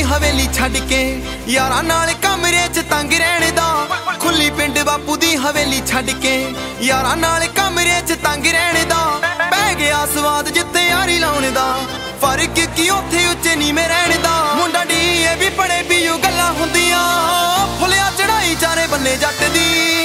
हवेली छड्ड के यारां नाल कमरे च तंग रहने दा। खुली पिंड बापू दी हवेली छड्ड के यारां नाल कमरे च तंग रहने दा। पै गया स्वाद जिथे यारी लाने दा, फर्क की उत्थे उच्चे नीवें रहने दा। मुंडा डीए भी पड़े पीयू गल्लां हुंदियां, फुलिया चढ़ाई चारे बन्ने जट दी।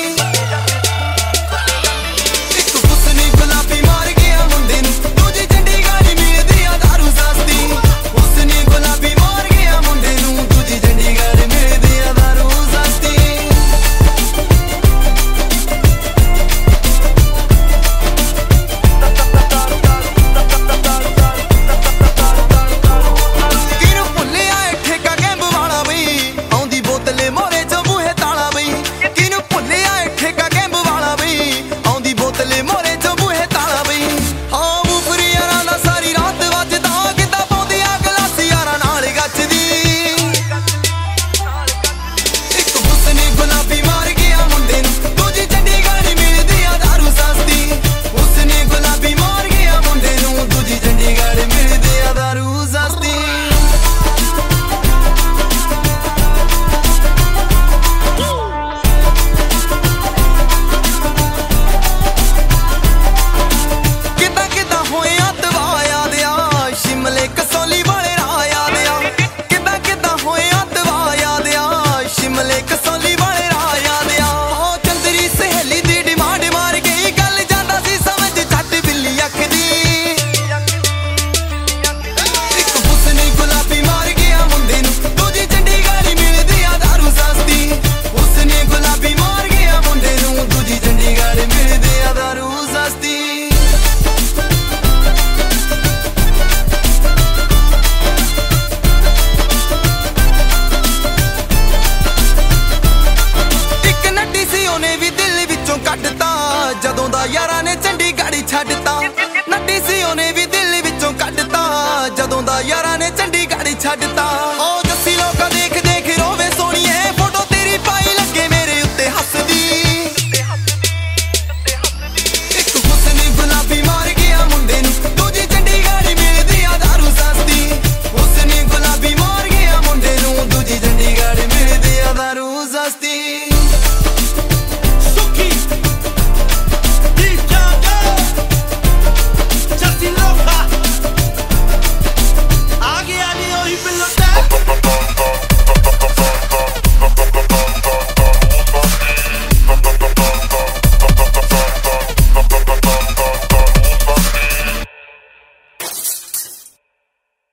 ਜਦੋਂ ਦਾ ਯਾਰਾਂ ਨੇ ਚੰਡੀਗੜ੍ਹ ਛੱਡਤਾ, ਨੱਡੀ ਸੀ ਉਹਨੇ ਵੀ ਦਿਲ ਵਿੱਚੋਂ ਕੱਢਤਾ। ਜਦੋਂ ਦਾ ਯਾਰਾਂ ਨੇ ਚੰਡੀਗੜ੍ਹ ਛੱਡਤਾ।